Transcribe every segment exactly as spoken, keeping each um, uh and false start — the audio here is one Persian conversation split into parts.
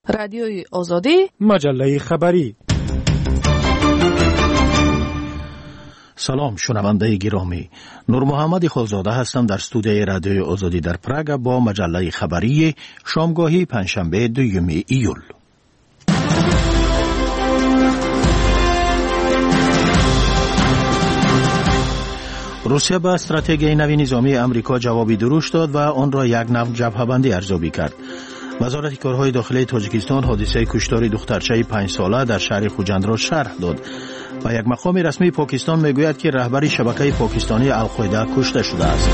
رادیوی آزادی، مجله خبری. سلام شنونده گرامی، نور محمد خالزاده هستم در استودیوی رادیوی آزادی در پراگ با مجله خبری شامگاهی پنجشنبه دوم ایول. روسیه به استراتژی نوی نظامی امریکا جوابی درشت داد و آن را یک نوع جبهه‌بندی ارزیابی کرد. وزارت کارهای داخلی تاجیکستان حادثه کشتار دخترچه پنج ساله در شهر خوجند را شرح داد و یک مقام رسمی پاکستان میگوید که رهبر شبکه پاکستانی القاعده کشته شده است.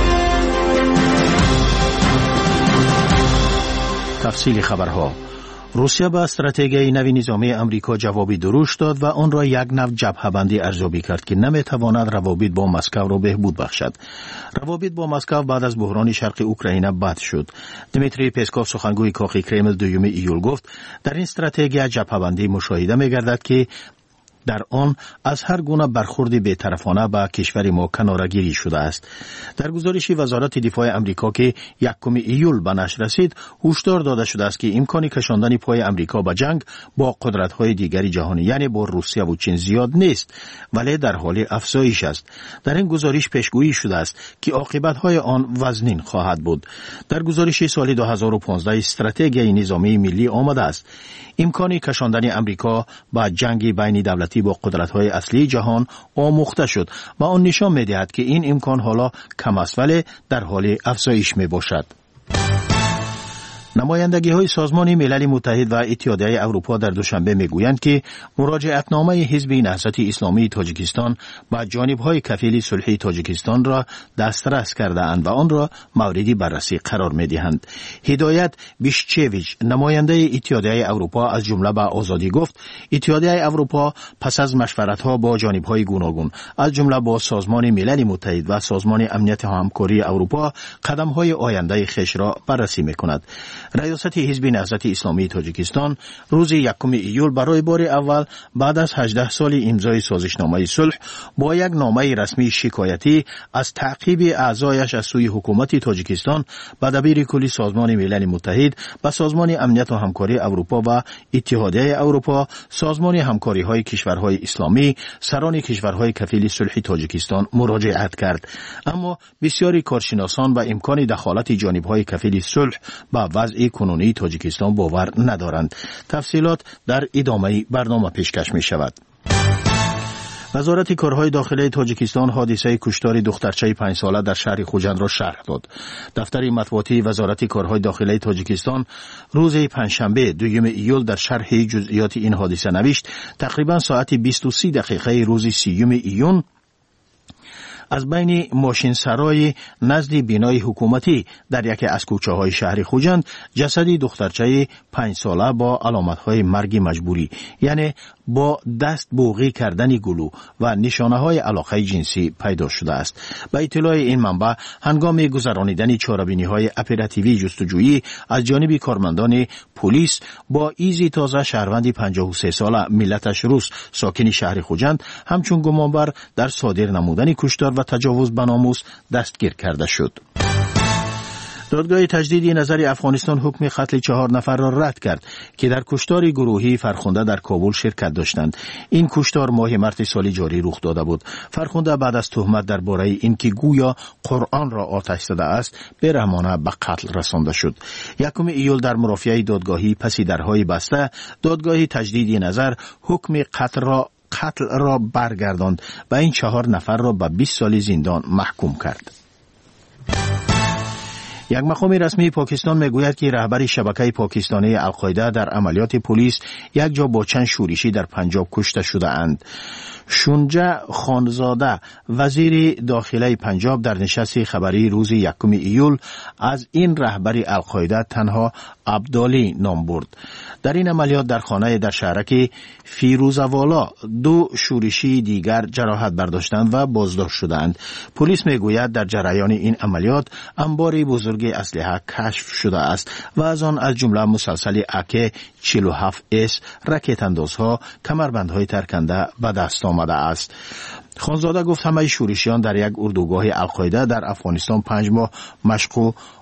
تفصیل خبرها. روسیه به استراتژی نوی نظامی امریکا جوابی درشت داد و آن را یک نوع جبهه‌بندی ارزیابی کرد که نمیتواند روابط با مسکو را بهبود بخشد. روابط با مسکو بعد از بحران شرق اوکراین بد شد. دمیتری پسکوف سخنگوی کاخ کرمل دوم ایول گفت در این استراتژی جبهه‌بندی مشاهده می‌گردد که در آن از هر گونه برخورد بی‌طرفانه به کشور ما کناره‌گیری شده است. در گزارش وزارت دفاع امریکا که یکم ایول به نشر رسید، هشدار داده شده است که امکان کشاندن پای امریکا به جنگ با قدرت‌های دیگری جهانی یعنی با روسیه و چین زیاد نیست، ولی در حال افزایش است. در این گزارش پیشگویی شده است که عاقبت‌های آن وزنین خواهد بود. در گزارش سال دو هزار و پانزده استراتژی نظامی ملی آمده است امکان کشاندن امریکا به جنگ بین دولتی با قدرت‌های اصلی جهان آموخته شد و آن نشان می‌دهد که این امکان حالا کم است ولی در حال افزایش می‌باشد. نمایندگی های سازمان ملل متحد و اتحادیه اروپا در دوشنبه میگویند که مراجعتنامه حزب نهضت اسلامی تاجیکستان با جانب‌های کفیل صلح تاجیکستان را دسترس کرده اند و آن را مورد بررسی قرار می‌دهند. هدایت بیشچویچ نماینده اتحادیه اروپا از جمله به آزادی گفت اتحادیه اروپا پس از مشورت‌ها با جانب‌های گوناگون از جمله با سازمان ملل متحد و سازمان امنیت و همکاری اروپا قدم‌های آینده خویش را بررسی می‌کند. ریاست حزب نهضت اسلامی تاجیکستان روز یکم ایول برای بار اول بعد از هجده سال امضای سازشنامه صلح با یک نامه رسمی شکایتی از تعقیب اعضایش از سوی حکومت تاجیکستان به دبیر کلی سازمان ملل متحد به سازمان امنیت و همکاری اروپا و اتحادیه اروپا، سازمان همکاری های کشورهای اسلامی، سران کشورهای کفیل صلح تاجیکستان مراجعت کرد، اما بسیاری کارشناسان به امکان دخالت جانب‌های کفیل صلح به وضع کنونی تاجیکستان باور ندارند. تفصیلات در ادامه برنامه پیشکش می شود. وزارت کارهای داخلی تاجیکستان حادثه کشتار دخترچه پنج ساله در شهر خوجند را شرح داد. دفتر مطبوعاتی وزارت کارهای داخلی تاجیکستان روز پنجشنبه دوم ایول در شرح جزئیات این حادثه نوشت تقریبا ساعت بیست و سه دقیقه روز سیوم ایون از بین ماشین سرای نزد بینای حکومتی در یکی از کوچه های شهر خوجند جسدی دخترچه پنج ساله با علامت های مرگ مجبوری یعنی با دست بوغی کردن گلو و نشانه های علاقه جنسی پیدا شده است. به اطلاع این منبع هنگام گذرانیدن چاره‌بینی های اپراتیوی جستجویی از جانب کارمندان پلیس با ایزی تازه شهروند پنجاه و سه ساله ملتش روس ساکن شهر خوجند همچون گمانبر در صادر نمودن کشتار و تجاوز به ناموس دستگیر کرده شد. دادگاه تجدید نظر افغانستان حکم قتل چهار نفر را رد کرد که در کشتار گروهی فرخنده در کابل شرکت داشتند. این کشتار ماه مارس سال جاری رخ داده بود. فرخنده بعد از تهمت درباره اینکه گویا قرآن را آتش زده است بیرحمانه به قتل رسانده شد. یکم ایول در مرافعه دادگاهی پس درهای بسته دادگاه تجدید نظر حکم قتل را قتل را برگرداند و این چهار نفر را به بیست سال زندان محکوم کرد. یک مقام رسمی پاکستان میگوید که رهبر شبکه پاکستانی القاعده در عملیات پلیس یک جا با چند شورشی در پنجاب کشته شده اند. شونجا خانزاده وزیر داخلی پنجاب در نشست خبری روز یکم ایول از این رهبر القاعده تنها عبدالی نام برد. در این عملیات در خانه در شهرک فیروزوالا دو شورشی دیگر جراحت برداشتند و بازداشت شدند. پلیس میگوید در جریان این عملیات انبار بزرگ اسلحه کشف شده است و از آن از جمله مسلسل اک چهل و هفت اس، راکت اندازها، کمربندهای ترکنده به دست آمده است. خانزاده گفت همه شورشیان در یک اردوگاه القاعده در افغانستان پنج ماه مشق و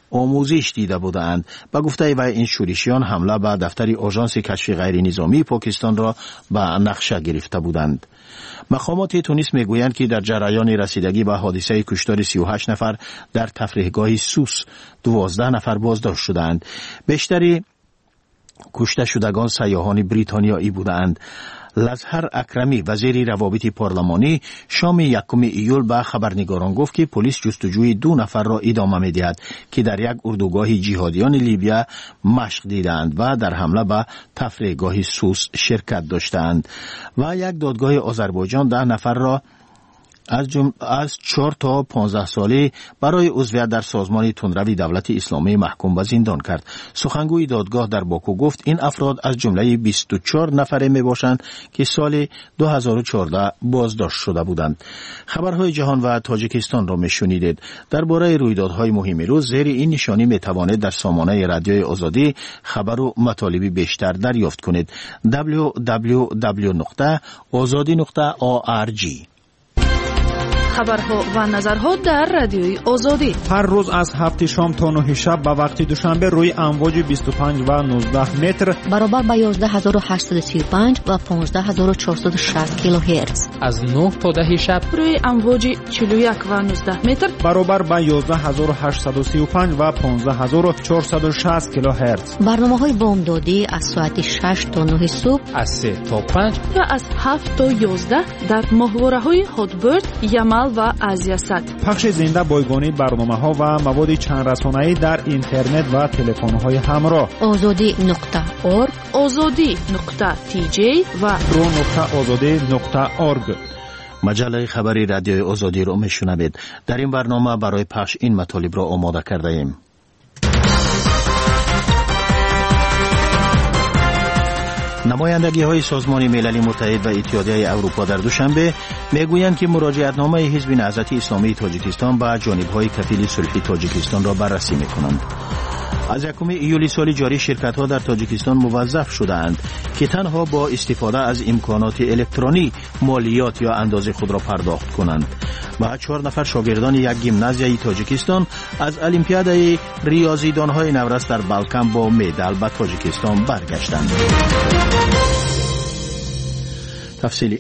آموزش دیده بودند. به گفته وی این شورشیان حمله به دفتر آژانس کشف غیر نظامی پاکستان را به نقشه گرفته بودند. مقامات تونس میگویند که در جریان رسیدگی به حادثه کشتار سی و هشت نفر در تفریحگاه سوس دوازده نفر بازداشت شدند. بیشتری کشته شدگان سیاحان بریتانیایی بودند. لظهر اکرمی وزیر روابط پارلمانی شام یکم ایول به خبرنگاران گفت که پلیس جستجوی دو نفر را ادامه می‌دهد که در یک اردوگاه جهادیان لیبیا مشق دیدند و در حمله به تفریحگاه سوس شرکت داشتند. و یک دادگاه آذربایجان ده نفر را از جم... از چهار تا پانزده ساله برای عضویت در سازمان تندروی دولت اسلامی محکوم به زندان کرد. سخنگوی دادگاه در باکو گفت این افراد از جمله بیست و چهار نفره می باشند که سال دو هزار و چهارده بازداشت شده بودند. خبرهای جهان و تاجیکستان را می شنیدید. درباره رویدادهای مهم روز زیر این نشانی می توانید در سامانه رادیوی آزادی خبر و مطالب بیشتر دریافت کنید. دبلیو دبلیو دبلیو نقطه آزادی نقطه او آر جی. خبرها و نظرها در رادیوی آزادی هر روز از هفت شام تا نه شب به وقت دوشنبه روی امواج بیست و پنج و نوزده متر برابر با یازده هزار و هشتصد و سی و پنج و پانزده هزار و چهارصد و شصت کیلوهرتز از نه تا ده شب روی امواج چهل و یک و نوزده متر برابر با یازده هزار و هشتصد و سی و پنج و پانزده هزار و چهارصد و شصت کیلوهرتز. برنامه‌های بامدادی از ساعت شش تا نه صبح، از سه تا پنج و از هفت تا یازده در ماهواره‌های هاتبرد، یمل و آزیاست. پخش زنده بایگانی برنامه‌ها و مواد چند رسانه‌ای در اینترنت و تلفن‌های همراه. آزادی نقطه اورگ، آزادی نقطه تی جی و رو نقطه آزادی نقطه اورگ. مجله خبری رادیوی آزادی را میشنوید. در این برنامه برای پخش این مطالب را آماده کرده ایم. نمایندگی های سازمان ملل متحد و اتحادیه اروپا در دوشنبه میگویند که مراجعتنامه حزب نهضت اسلامی تاجیکستان به جانب های کفیل صلح تاجیکستان را بررسی میکنند. از یکم ایولی سال جاری شرکت ها در تاجیکستان موظف شدند که تنها با استفاده از امکانات الکترونی مالیات یا اندازه خود را پرداخت کنند. و چهار نفر شاگردان یک گیمنازیای تاجیکستان از المپیادای ریاضیدان های نورس در بالکان با مدال به تاجیکستان برگشتند. تفصیلی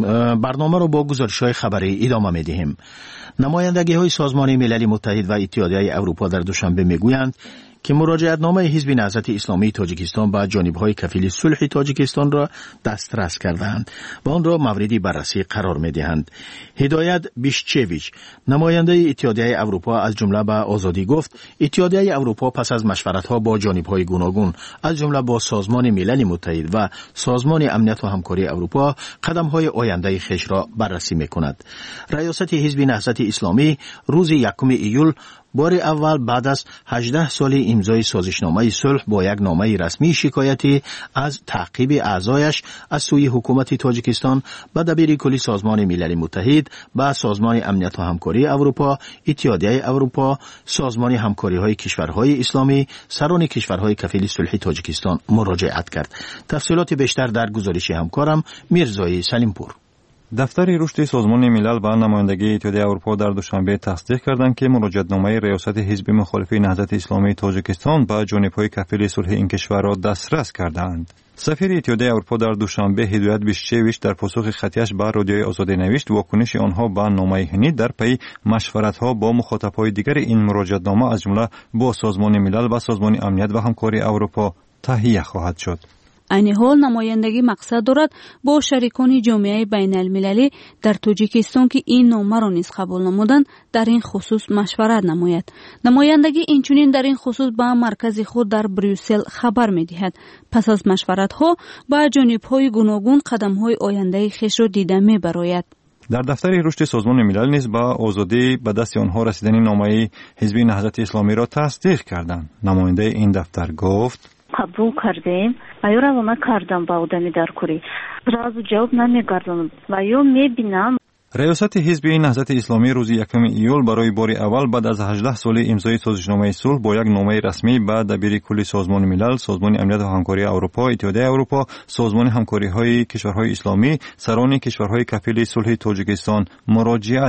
برنامه رو با گزارش‌های خبری ادامه می‌دهیم. نمایندگی های سازمان ملل متحد و اتحادیه اروپا در دوشنبه میگویند که مراجعتنامه حزب نهضت اسلامی تاجیکستان به جانب‌های کفیل صلح تاجیکستان را دسترس کردند و آن را موردی بررسی قرار می‌دهند. هدایت بیشچویچ نماینده اتحادیه اروپا از جمله به آزادی گفت اتحادیه اروپا پس از مشورت‌ها با جانب‌های گوناگون از جمله با سازمان ملل متحد و سازمان امنیت و همکاری اروپا قدم‌های آینده خویش را بررسی می‌کند. ریاست حزب نهضت اسلامی روز یکم ایول بار اول بعد از هجده سال امضای سازشنامه صلح با یک نامه رسمی شکایتی از تعقیب اعضایش از سوی حکومت تاجیکستان به دبیر کلی سازمان ملل متحد، به سازمان امنیت و همکاری اروپا، اتحادیه اروپا، سازمان همکاری های کشورهای اسلامی، سران کشورهای کفیل صلح تاجیکستان مراجعت کرد. تفصیلات بیشتر در گزارش همکارم میرزای سلیمپور. دفتر رشد سازمان ملل و نمایندگی اتحادیه اروپا در دوشنبه تصدیق کردند که مراجعتنامه ریاست حزب مخالف نهضت اسلامی تاجیکستان به جانب‌های کفیل صلح این کشور را دسترس کردند. سفیر اتحادیه اروپا در دوشنبه هدایت بیشچویچ در پاسخ خطیش به رادیوی آزادی نوشت واکنش آنها به نامه هنی در پی مشورت‌ها با مخاطب‌های دیگر این مراجعتنامه از جمله با سازمان ملل و سازمان امنیت و همکاری اروپا تهیه خواهد شد. این حال نمایندگی مقصد دارد با شریکان جامعه بین المللی در تاجیکستان که این نامه را نیز قبول نمودند در این خصوص مشورت نماید. نمایندگی اینچنین در این خصوص به مرکز خود در بریوسل خبر می‌دهد. پس از مشورت ها با جانب‌های گوناگون قدم‌های آینده خویش را دیده می‌براید. در دفتر رشد سازمان ملل نیز با آزادی به دست آنها رسیدن نامه حزب نهضت اسلامی را تصدیق کردند. نماینده این دفتر گفت قبول کردیم و یا رو ما کردم با آدمی در کوری رازو جواب نمیگردم و یا میبینم. ریاست حزب نهضت اسلامی روز یکم ایول برای بار اول بعد از هجده سال امضای سازشنامه صلح با یک نامه رسمی به دبیر کل سازمان ملل، سازمان امنیت و همکاری اروپا، اتحادیه اروپا، سازمان همکاری های کشورهای اسلامی، سران کشورهای کفیل صلح تاجیکستان مراجعت کرد.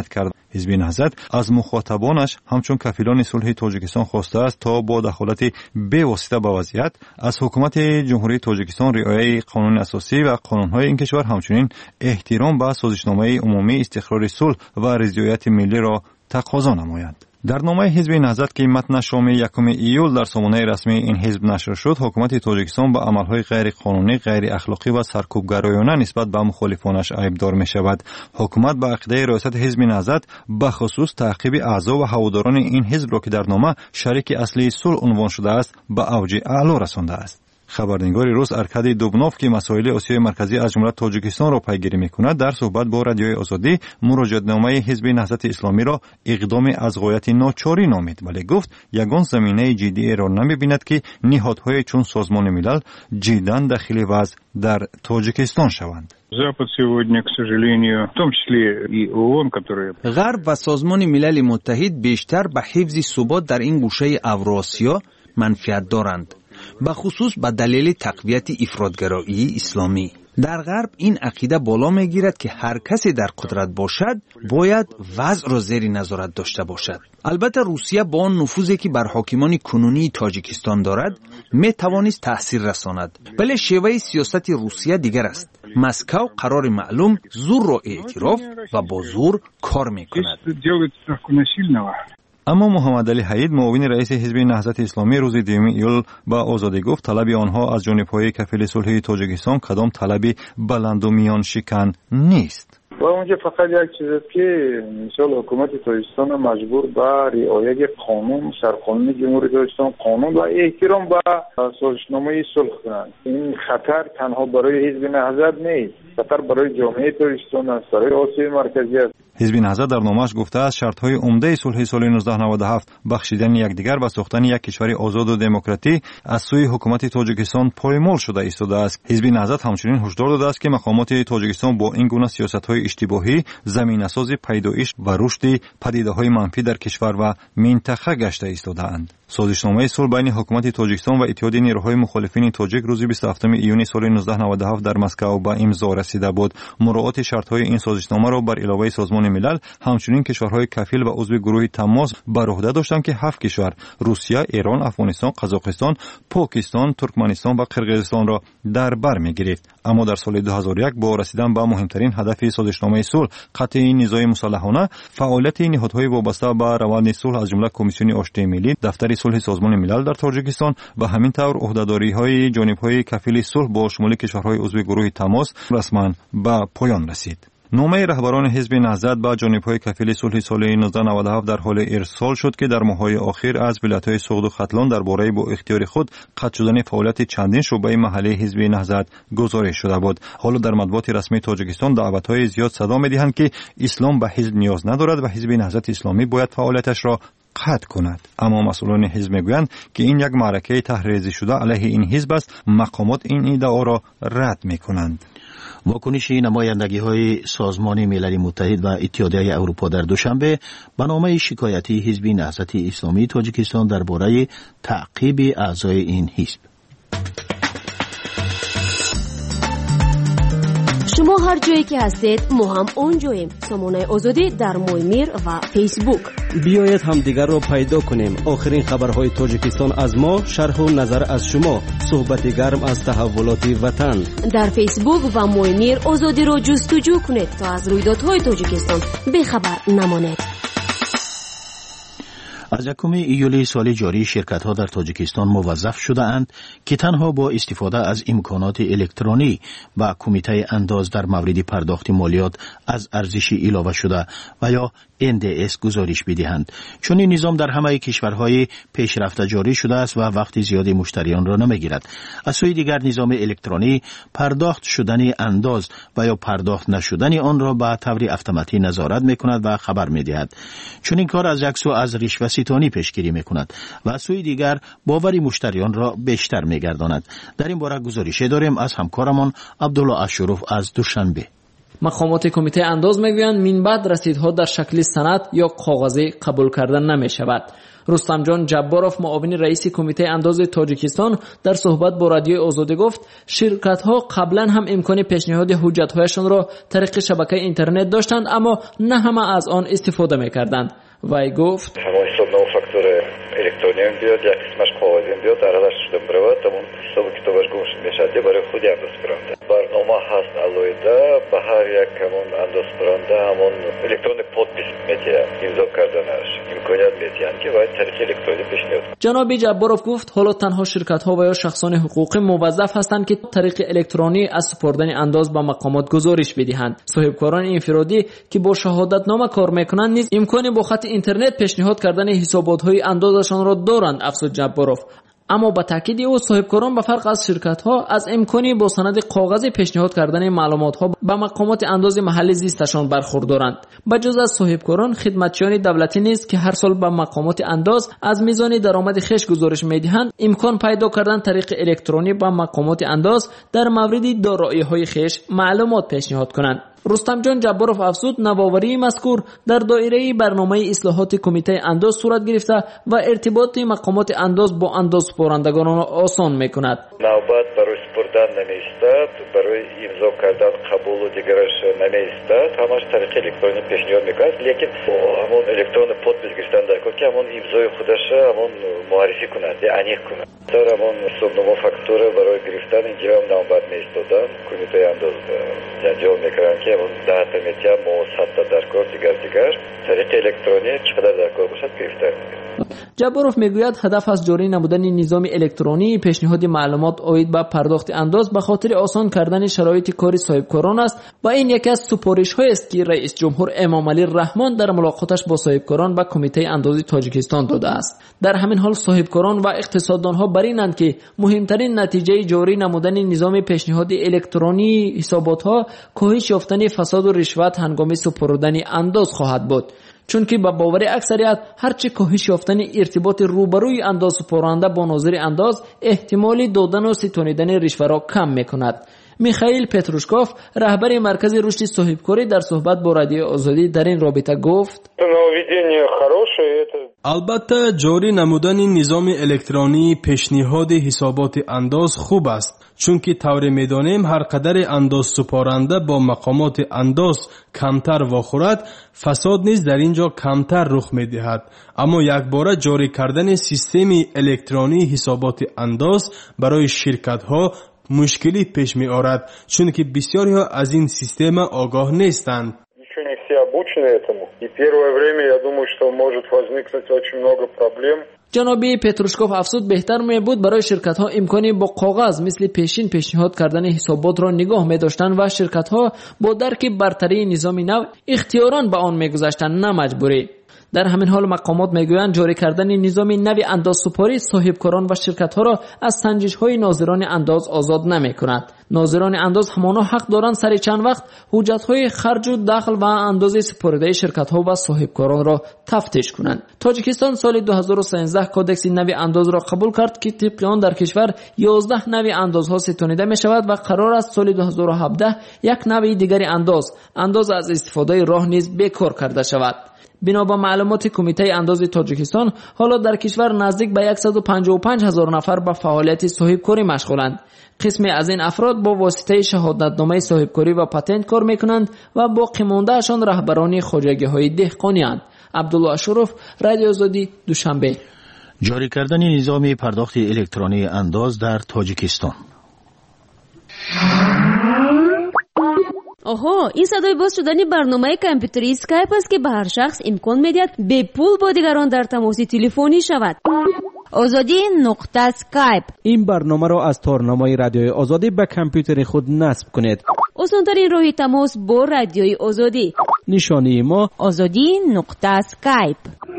حزب نهضت از مخاطبانش همچون کفیلان صلح تاجیکستان خواسته است تا با دخالت بی‌واسطه به وضعیت از حکومت جمهوری تاجیکستان رعایت قانون اساسی و قانون‌های این کشور، همچنین احترام به سازشنامه عمومی استقرار صلح و رضایت ملی را تقاضا نمایند. در نامه حزب نهضت که متن شام یکم ایول در سامانه رسمی این حزب نشر شد، حکومت تاجیکستان به عملهای غیر قانونی، غیر اخلاقی و سرکوبگرایانه نسبت به مخالفانش عیبدار می شود. حکومت به عقیده ریاست حزب نهضت به خصوص تعقیب اعضا و هواداران این حزب را که در نامه شریک اصلی صلح عنوان شده است به اوج اعلا رسانده است. خبرنگار روز ارکادی دوبنوف که مسائل آسیای مرکزی از جمله تاجیکستان را پیگیری می‌کند، در صحبت با رادیوی آزادی مراجعه‌نامه حزب نهضت اسلامی را اقدام از غایت ناچاری نامید، ولی گفت یگان زمینه جدی را نمی‌بیند که نهادهای چون سازمان ملل جداً داخل وضع در تاجیکستان شوند. غرب و سازمان ملل متحد بیشتر به حفظ ثبات در این گوشه اوراسیا منفعت دارند، به خصوص به دلیل تقویت افراطگرایی اسلامی. در غرب این عقیده بالا میگیرد که هر کسی در قدرت باشد باید وضع را زیر نظارت داشته باشد. البته روسیه با آن نفوذی که بر حاکمان کنونی تاجیکستان دارد می توانست تأثیر رساند، ولی شیوه سیاست روسیه دیگر است. مسکو قرار معلوم زور را اعتراف و با زور کار می کند. اما محمد علی حید، معاون رئیس حزب نهضت اسلامی، روز دوم ایول به آزادی گفت طلب آنها از جانب‌های کفیل صلح تاجیکستان کدام طلب بلند و میان شکن نیست. و اونجا فقط یک چیز است که مثلا حکومت تاجیکستان مجبور به رعایت قانون، سرقانون جمهوری تاجیکستان، قانون و احترام به سازشنامه صلح کنند. این خطر تنها برای حزب نهضت نیست، خطر برای جامعه تاجیکستان است، برای آسیای مرکزی است. حزب نهضت در نامه‌اش گفته است شرط‌های عمده صلح سال نوزده نود و هفت بخشیدن یکدیگر و ساختن یک کشور آزاد و دموکراتی از سوی حکومت تاجیکستان پایمال شده ایستاده است. حزب نهضت همچنین هشدار داده است که مقامات تاجیکستان با این گونه سیاست‌های اشتباهی زمینه‌ساز پیدایش و رشد پدیده‌های منفی در کشور و منطقه گشته ایستاده‌اند. سازشنامه صلح بین حکومت تاجیکستان و اتحاد نیروهای مخالفین تاجیک روز بیست و هفتم ایون سال نوزده نود و هفت در مسکو به امضا رسیده بود. مراعات شرط‌های این سازشنامه را بر علاوه سازمان ملل همچنین کشورهای کفیل و عضو گروه تماس بر عهده داشتند که هفت کشور روسیه، ایران، افغانستان، قزاقستان، پاکستان، ترکمنستان و قرقیزستان را در بر می‌گرفت. اما در سال دو هزار و یک با رسیدن به مهمترین هدف سازشنامه صلح، قطع نزاع مسلحانه، فعالیت نهادهای وابسته به روند صلح از جمله کمیسیون آشتی ملی، دفتر صلح سازمان ملل در تاجیکستان و همین طور عهده‌داری‌های جانب‌های کفیل صلح با شمول کشورهای عضو گروه تماس رسما به پایان رسید. نامه رهبران حزب نهضت به جانب‌های کفیل صلح سال نوزده نود و هفت در حال ارسال شد که در ماه‌های اخیر از ولایت‌های سوغد و ختلان درباره با اختیار خود قطع شدن فعالیت چندین شعبه محلی حزب نهضت گزارش شده بود. حالا در مطبوعات رسمی تاجیکستان دعوت‌های زیاد صدا می‌دهند که اسلام به حزب نیاز ندارد و حزب نهضت اسلامی باید فعالیتش را قطع کند. اما مسئولان حزب میگویند که این یک معرکه تحریزی شده علیه این حزب است. مقامات این ادعا را رد می‌کنند. واکنش نمایندگی‌های سازمان ملل متحد و اتحادیه اروپا در دوشنبه به نامه شکایتی حزب نهضت اسلامی تاجیکستان درباره تعقیب اعضای این حزب. شما هر جایی که هستید ما هم اونجاییم. سامانه آزادی در مویمیر و فیسبوک. بیایید هم دیگر را پیدا کنیم. آخرین خبرهای تاجیکستان از ما، شرح و نظر از شما، صحبت گرم از تحولات وطن. در فیسبوک و مویمیر آزادی را جستجو کنید تا از رویدادهای تاجیکستان بخبر نمانید. از یکم ایولی سال جاری شرکت‌ها در تاجیکستان موظف شده اند که تنها با استفاده از امکانات الکترونی و کمیته انداز در مورد پرداخت مالیات از ارزش علاوه شده و یا ان دی اس گزارش بدهند. چون این نظام در همه کشورهای پیشرفته جاری شده است و وقت زیادی مشتریان را نمیگیرد. از سوی دیگر نظام الکترونی پرداخت شدن انداز و یا پرداخت نشدن آن را به طور اتوماتیک نظارت میکند و خبر میدهد. چون این کار از یک سو از رشوه ستانی پیشگیری میکند و از سوی دیگر باور مشتریان را بیشتر میگرداند. در این باره گزارش داریم از همکارمان عبدالله اشرف از دوشنبه. مقامات کمیته انداز میگویند من بعد رسیدها در شکل سند یا کاغذی قبول کردن نمی شود. رستمجان جباروف معاون رئیس کمیته انداز تاجیکستان در صحبت با رادیوی آزادی گفت شرکت‌ها قبلا هم امکان پیشنهاد حجت‌هایشان را طریق شبکه اینترنت داشتند اما نه همه از آن استفاده می‌کردند. وی گفت همون حساب نو فاکتور الکترونیک بیاد یا قسمش کاغذی بیاد ارادش شده برود تمام حساب کتابش گوش میشه برای خودی انداز کننده برنامه هست علایده به هر یک همون انداز کننده همون الکترونیک پادپیس میده امضا کردنش امکانیت میدن که باید طریق الکترونیک پیشنهاد. جناب جباروف گفت حالا تنها شرکت‌ها و یا شخصان حقوقی موظف هستند که طریق الکترونی از سپردن انداز به مقامات گزارش بدهند. صاحبکاران انفرادی که با شهادتنامه کار میکنند نیز امکانی با خط اینترنت پیشنهاد کردن حسابات‌های اندازشان را دارند. افزود جباروف اما با تاکید او صاحبکاران به فرق از شرکت‌ها از امکانی با سند کاغذی پیشنهاد کردن معلومات‌ها به مقامات انداز محل زیستشان برخوردارند. بجز از صاحبکاران خدمتچیان دولتی نیز که هر سال به مقامات انداز از میزان درآمد خویش گزارش می‌دهند امکان پیدا کردن طریق الکترونی به مقامات انداز در مورد دارایی‌های خویش معلومات پیشنهاد کنند. رستمجان جباروف افزود نوآوری مذکور در دایره برنامه اصلاحات کمیته انداز صورت گرفته و ارتباط مقامات انداز با انداز سپارندگان را آسان میکند. نوبت برای سپردن نمیستد، برای امضا کردن قبول و دیگرش نمیستد، همش طریق الکترونیک پیشنهاد میکند، لیکن همون الکترون پادپیس گرفتن در کار که همون امضای خودش همون معرفی کند یا انیق کند. در همون حسابنامه فاکتور برای گرفتن اینجا هم نوبت نیستادن کمیته انداز انجام میکنند که همون ده تا میتیا موسط در کار دیگر دیگر طریق الکترونیک چقدر در کار باشد گرفتن. جباروف میگوید هدف از جاری نمودن نظام الکترونی پیشنهاد معلومات عاید به پرداخت انداز به خاطر آسان کردن شرایط کاری صاحبکاران است و این یکی از سفارش‌هایی است که رئیس جمهور امامعلی رحمان در ملاقاتش با صاحبکاران و کمیته انداز تاجیکستان داده است. در همین حال صاحبکاران و اقتصاددانها بر اینند که مهمترین نتیجه جاری نمودن نظام پیشنهاد الکترونی حسابات‌ها کاهش یافتن فساد و رشوت هنگام سپردن انداز خواهد بود، چون که با باور اکثریت هرچه کاهش یافتن ارتباط روبروی انداز سپارنده با ناظر انداز احتمال دادن و ستانیدن رشوه را کم میکند. میخائیل پتروشکوف رهبر مرکز رشد صاحبکاری در صحبت با رادیو آزادی در این رابطه گفت البته جاری نمودن نظام الکترونی پیشنهاد حسابات انداز خوب است، چون که طور میدانیم هر قدر انداز سپارنده با مقامات انداز کمتر واخورد فساد نیز در اینجا کمتر رخ میدهد. اما یک باره جاری کردن سیستم الکترونی حسابات انداز برای شرکت ها مشکلی پیش می آورد، چون که بسیاری ها از این سیستم آگاه نیستند. جناب پتروشکوف افزود بهتر می بود برای شرکت ها امکانی با کاغذ مثل پیشین پیشنهاد کردن حسابات را نگاه می داشتند و شرکت ها با درک برتری نظام نو اختیاراً به آن می گذاشتند، نه مجبوری. در همین حال مقامات میگویند جاری کردن نظام نوی اندازسپاری صاحبکاران و شرکت‌ها را از سنجش‌های ناظران انداز آزاد نمی‌کند. ناظران انداز همانا حق دارند سر چند وقت حجت‌های خرج و دخل و اندازه سپرده شرکت‌ها و صاحبکاران را تفتیش کنند. تاجیکستان سال دو هزار و سیزده کودکس نوی انداز را قبول کرد که طبق آن در کشور یازده نوی اندازها ستانیده می‌شود و قرار است سال دو هزار و هفده یک نوی دیگری انداز انداز از استفاده راه نیز بیکار کرده شود. بنا به معلومات کمیته انداز تاجیکستان حالا در کشور نزدیک به صد و پنجاه و پنج هزار نفر به فعالیت صاحبکاری مشغولند. قسمی از این افراد با واسطه شهادتنامه صاحبکاری و پتنت کار میکنند و باقی مانده اشان رهبران خواجگی‌های دهقانی اند. عبدالله اشرف، رادیو آزادی، دوشنبه. جاری کردن نظام پرداخت الکترونی انداز در تاجیکستان. آها، این صدای باز شدن برنامه کامپیوتری اسکایپ است که به هر شخص امکان میدهد به پول با دیگران در تماس تلفنی شود. آزادی نقطه اسکایپ. این برنامه را از تارنامه رادیوی آزادی به کامپیوتر خود نصب کنید. آسان‌ترین راه تماس با رادیوی آزادی. نشانی ما آزادی نقطه اسکایپ.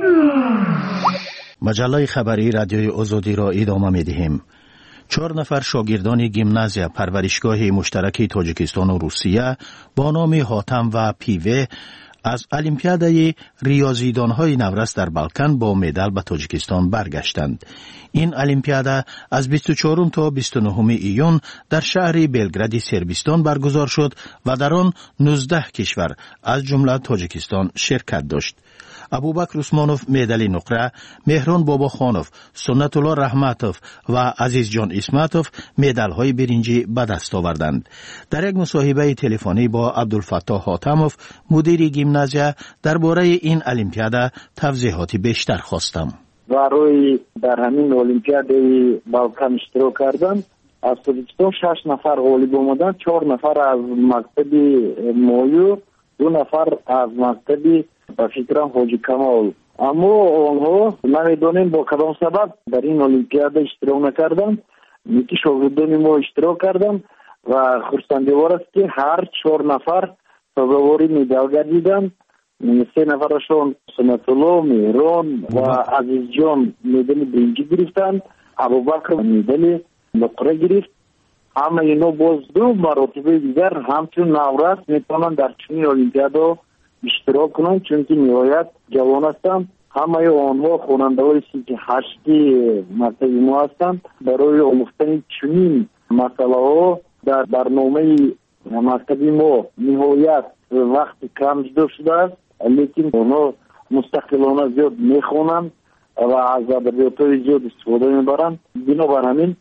مجله خبری رادیوی آزادی را ادامه می‌دهیم. چهار نفر شاگردان گیمنازیا پرورشگاه مشترک تاجیکستان و روسیه با نام حاتم و پیوه از المپیادای ریاضیدان‌های نورس در بالکان با مدال به تاجیکستان برگشتند. این المپیادا از بیست و چهارم تا بیست و نهم ایون در شهر بلگراد سربستان برگزار شد و در آن نوزده کشور از جمله تاجیکستان شرکت داشت. ابوبکر عثمانوف مدال نقره، مهران باباخانوف، سنت الله رحمتوف و عزیز جان اسمتوف مدال های برنجی به دست آوردند. در یک مصاحبه تلفنی با عبدالفتاح حاتموف مدیر گیمنازیا درباره این المپیاد توضیحاتی بیشتر خواستم. برای در همین المپیاد بالکان اشتراک کردن از تاجیکستان شش نفر غالب آمدند، چهار نفر از مکتب مایو، دو نفر از مکتب به فکرم حاجی کمال. اما آنها نمیدانیم با کدام سبب در این المپیاد اشتراک نکردند. یکی شاگردان ما اشتراک کردند و خرسندوار است که هر چهار نفر سازواری مدال گردیدند. سه نفرشون سنت الله، مهران و عزیز جان مدال برنجی گرفتند. ابوبکر مدال نقره گرفت. همه اینا باز دو مراتبه دیگر همچون نورس میتونن در چنین المپیادا اشتراک کنند، چون که نهایت جوان هستند. همه آنها خواننده‌های سی و هشت مکتب ما هستند. برای آموختن چنین مسئله ها در برنامه مکتب ما نهایت وقت کم جدا شده است، لیکن آنها مستقلانه زیاد میخوانند و از ادبیات‌های زیاد استفاده میبرند. بنابر همین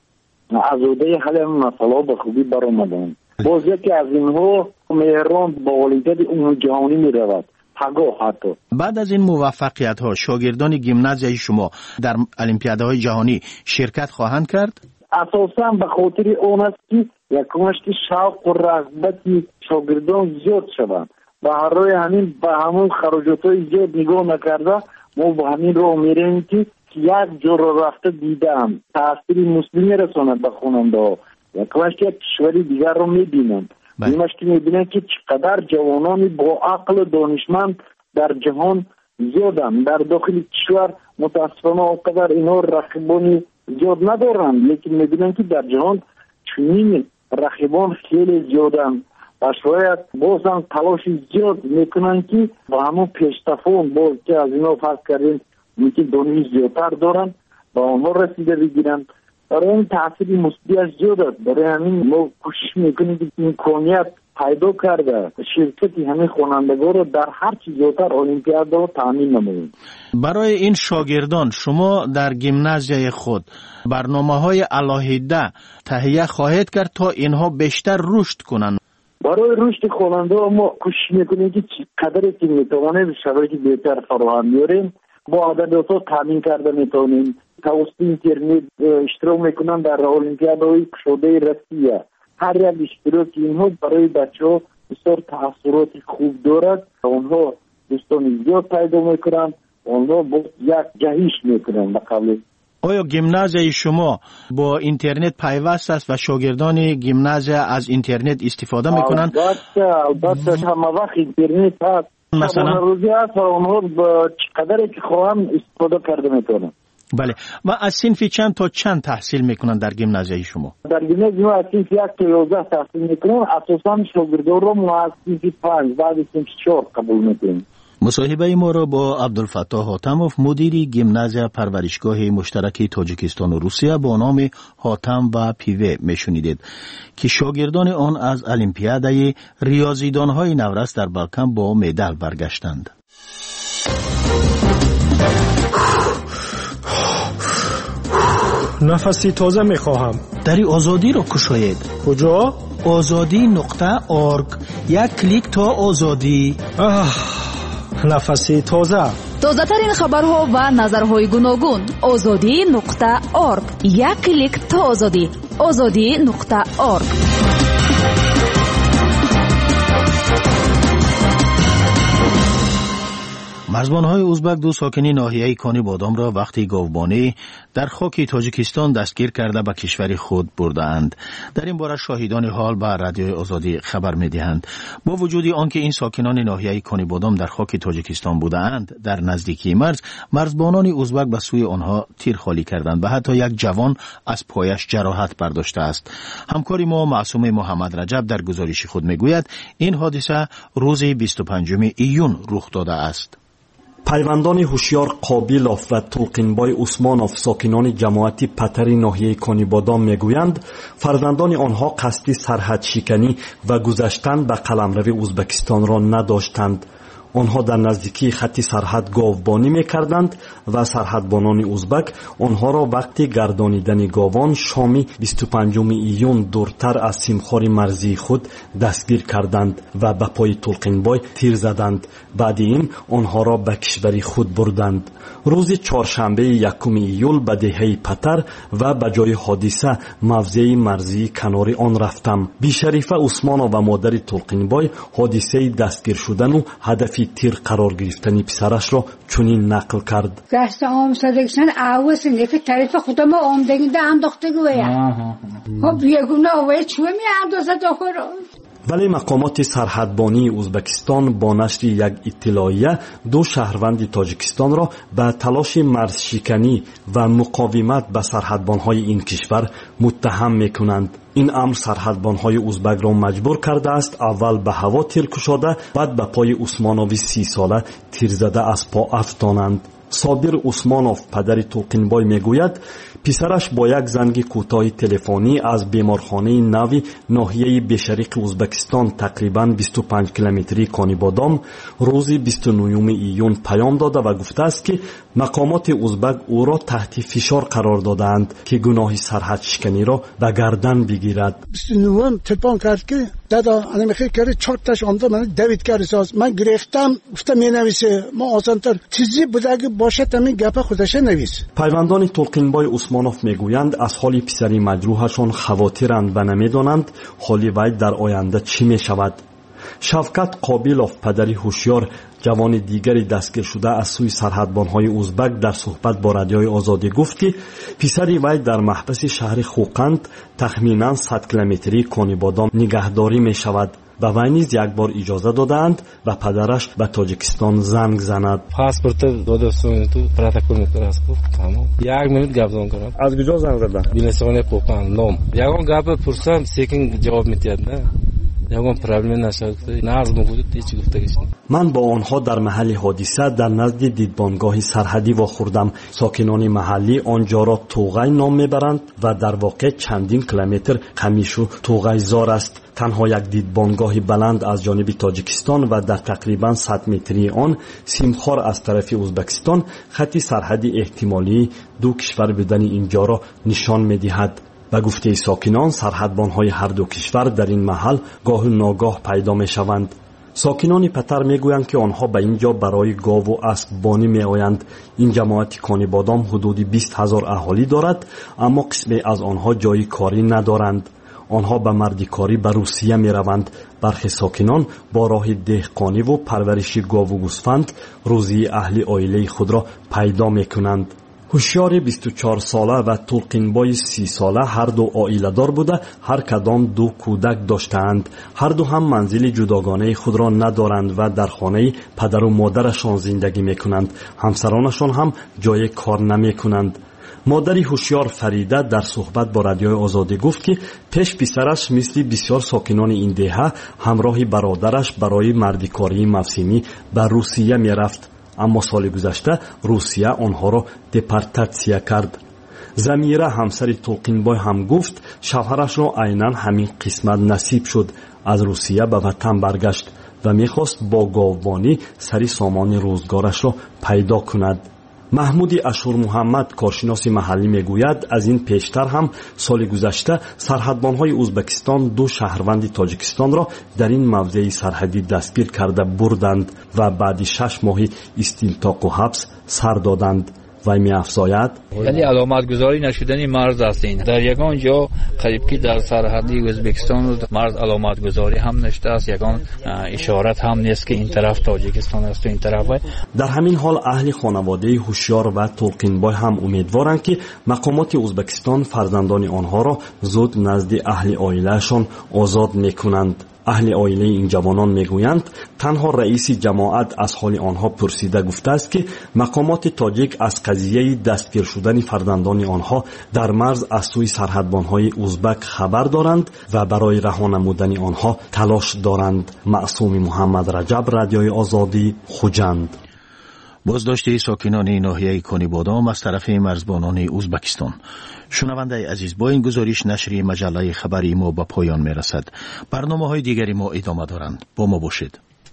آزاده حل مسئله به خوبی برآمدند. باز یکی از اینها مهران با المپیاد عمومی جهانی میرود. حتی. بعد از این موفقیت ها شاگردان گیمنازیای شما در المپیادهای جهانی شرکت خواهند کرد؟ اساساً به خاطر اون است که یکمش که شوق و رغبت شاگردان زیاد شوند. به هر روی همین به همون خراجات های زیاد نگاه نکرده ما به همین رو میریم که یک جور رفته دیدم تأثیر مسلمی رساند به خواننده ها. یکمش که کشوری دیگر رو میبینند. دیمش که میبینن که چقدر جوانانی با عقل دانشمند در جهان زیادن. در داخل کشور متاسفانه اونقدر اینا رقیبانی زیاد ندارن، لیکن میبینن که در جهان چنین رقیبان خیلی زیادن و شاید بازم تلاش زیاد میکنن که با همون پیشتفون باز که از اینا فرض کردیم میگه دانش زیادتر دارن با آنها رسیده بگیرن. برای این تأثیر مثبت زیاد است. برای همین ما کوشش میکنیم که امکانیت پیدا کرده شرکتی همین خوانندگان رو در هر چیز زیادتر المپیاد رو تامین نماییم. برای این شاگردان شما در گیمنازیای خود برنامه‌های علاهیده تهیه خواهید کرد تا اینها بیشتر رشد کنند؟ برای رشد خواننده ما کوشش میکنیم که قدری که میتوانیم شرایط بهتر فراهم بیاریم. با ادبیات تامین کرده میتونیم. توسط اینترنت اشتراک میکنن در المپیادهای گشاده روسیه. هر یک اشتراک اینها برای بچه‌ها بسیار تاثیرات خوب دارد. اونها دوستان زیاد پیدا میکنن، اونها با یک جهش میکنن به قبل. آیا گیمنازیای شما با اینترنت پیوست است و شاگردان گیمنازیا از اینترنت استفاده میکنن؟ البته البته همه وقت اینترنت هست. مثلا روزی هست و اونها با چقدر که خواهم استفاده کرده میتونن. بله. و از صنف چند تا چند تحصیل میکنن در گیمنازیای شما؟ در گیمنازیای ما از صنف یک تا یازده تحصیل میکنن. اساساً شاگردان رو ما از صنف پنج بعد صنف چهار قبول میکنیم. مصاحبه ما را با عبدالفتاح حاتموف مدیر گیمنازیا پرورشگاه مشترک تاجیکستان و روسیه با نام حاتم و پیوه میشنیدید که شاگردان آن از المپیادای ریاضیدان‌های نورس در بالکان با مدال برگشتند. نفسی تازه میخواهم. دری آزادی را کشاید. کجا؟ آزادی نقطه آرگ. یک کلیک تا آزادی. آه نفسی تازه. تازه ترین خبرها و نظرهای گوناگون. آزادی نقطه آرگ. یک کلیک تا آزادی. آزادی نقطه آرگ. مرزبان‌های ازبک دو ساکنی ناحیه کانی بادام را وقتی گاوبانی در خاک تاجیکستان دستگیر کرده به کشور خود برده‌اند. در این باره شاهدان حال به رادیوی آزادی خبر می‌دهند. با وجود آنکه این ساکنان ناحیه کانی بادام در خاک تاجیکستان بودند، در نزدیکی مرز مرزبانان ازبک به سوی آنها تیر خالی کردند و حتی یک جوان از پایش جراحت برداشته است. همکاری ما معصوم محمد رجب در گزارش خود می‌گوید این حادثه روز بیست و پنجم ایون رخ داده است. پیوندان هوشیار قابیلوف و تولقینبای عثمانوف ساکنان جماعت پتری ناحیه کانیبادام میگویند فرزندان آنها قصد سرحد شکنی و گذشتن به قلمرو ازبکستان را نداشتند. آنها در نزدیکی خط سرحد گاوبانی می‌کردند و سرحدبانان ازبک آنها را وقتی گردانیدن گاوان شام بیست و پنجم ایون دورتر از سیمخوار مرزی خود دستگیر کردند و به پای تلقینبای تیر زدند. بعد این آنها را به کشور خود بردند. روز چهارشنبه یکم ایول به دهه پتر و به جای حادثه موضع مرزی کنار آن رفتم. بیشریفه عثمانو و مادر تلقینبای حادثه دستگیر شدن و هدف تیر قرار گرفتن پسرش را چنین نقل کرد. دست آمسادگشن آوازن یک طرف خودم آمدگی ده انداخته گویا. خب یگونه آوای چوه می اندازد آخر. ولی مقامات سرحدبانی ازبکستان با نشر یک اطلاعیه دو شهروند تاجیکستان را به تلاش مرزشکنی و مقاومت به سرحدبانهای این کشور متهم میکنند. این امر سرحدبانهای ازبک را مجبور کرده است اول به هوا تیر کشاده بعد به پای عثمانوی سی ساله تیر زده از پا افشانند. صابر عثمانوف پدر تلقینبای میگوید پسرش با یک زنگ کوتاه تلفنی از بیمارخانه نوی ناحیه بشرق ازبکستان تقریباً بیست و پنج کیلومتری کانیبادام روز بیست و نهم ایون پیام داده و گفته است که مقامات ازبک او را تحت فشار قرار دادند که گناه سرحد شکنی را به گردن بگیرد. بیست و نهم تلفن کرد که دادا انا میخوام کرد چهار تاش آمده من دوید کرد ساز من گرفتم گفتم مینویسه ما آسانتر چیزی بوده اگه باشه تامین گپ خودش نویس. پیوندان تلقینبای عثمانوف میگویند از حال پسری مجروحشان خواطرند و نمیدانند حالی وی در آینده چی میشود. شفقت قابیلوف پدری هوشیار جوان دیگری دستگیر شده از سوی سرحدبانهای ازبک در صحبت با رادیوی آزادی گفت که پسری وی در محبس شهر خوقند تخمینا صد کیلومتری کانیبادام نگهداری می شود و وی نیز یک بار اجازه دادند و پدرش به تاجیکستان زنگ زند. پاسپورت داده تو پروتکل میکنه تمام یک منوت گپ زدم کردم. از کجا زنگ زدم؟ بیمارستان خوقند نام. یگان گپ پرسیدم سیکینگ جواب میداد نه. یگان پرابلم نشد نه از موجود هیچ گفتگیش. من با آنها در محل حادثه در نزد دیدبانگاه سرحدی واخوردم. ساکنان محلی آنجا را توغای نام میبرند و در واقع چندین کیلومتر قمیش و توغای زار است. تنها یک دیدبانگاه بلند از جانب تاجیکستان و در تقریبا صد متری آن سیمخوار از طرف ازبکستان خط سرحدی احتمالی دو کشور بودن اینجا را نشان میدهد. به گفته ساکنان سرحدبانهای هر دو کشور در این محل گاه و ناگاه پیدا می شوند. ساکنان پتر می گویند که آنها به اینجا برای گاو و اسب بانی می آیند. این جماعت کانیبادام حدود بیست هزار اهالی دارد اما قسمی از آنها جای کاری ندارند. آنها به مردیکاری به روسیه می روند. برخی ساکنان با راه دهقانی و پرورش گاو و گوسفند روزی اهل عائله خود را پیدا می کنند. هوشیار بیست و چهار ساله و تلقینبای سی ساله هر دو عائله دار بوده هر کدام دو کودک داشتند. هر دو هم منزل جداگانه خود را ندارند و در خانه پدر و مادرشان زندگی می کنند. همسرانشان هم جای کار نمی کنند. مادری هوشیار فریده در صحبت با رادیوی آزادی گفت که پیش پسرش مثل بسیار ساکنان این دهه همراه برادرش برای مردیکاری موسمی به روسیه می رفت. اما سال گذشته روسیه آنها را دپارتاسیه کرد. زمیره همسر تلقینبای هم گفت شوهرش را عیناً همین قسمت نصیب شد. از روسیه به وطن برگشت و میخواست با گاوبانی سری سامان روزگارش را پیدا کند. محمود اشور محمد کارشناس محلی میگوید از این پیشتر هم سال گذشته سرحدبانهای ازبکستان دو شهروند تاجیکستان را در این موضع سرحدی دستگیر کرده بردند و بعد شش ماه استمتاق و حبس سر دادند. وی می افزاید یعنی علامت گذاری نشدنی مرز هستین در یگان جا قریب که در سرحدی ازبکستان مرز علامت گذاری هم نشده است. یگان اشارت هم نیست که این طرف تاجیکستان است و این طرف. در همین حال اهل خانواده هوشیار و تلقینبای هم امیدوارند که مقامات ازبکستان فرزندان آنها را زود نزد اهل عائلهشان آزاد میکنند. اهل عائله این جوانان میگویند تنها رئیس جماعت از حال آنها پرسیده گفته است که مقامات تاجیک از قضیه دستگیر شدن فرزندان آنها در مرز از سوی سرحدبانهای ازبک خبر دارند و برای رها نمودن آنها تلاش دارند. معصوم محمد رجب، رادیوی آزادی، خوجند. بازداشت ساکنان ناحیه کانیبادام از طرف مرزبانان ازبکستان. شنونده عزیز، با این گزارش نشر مجله خبری ما به پایان می رسد. برنامه های دیگری ما ادامه دارند. با ما باشید.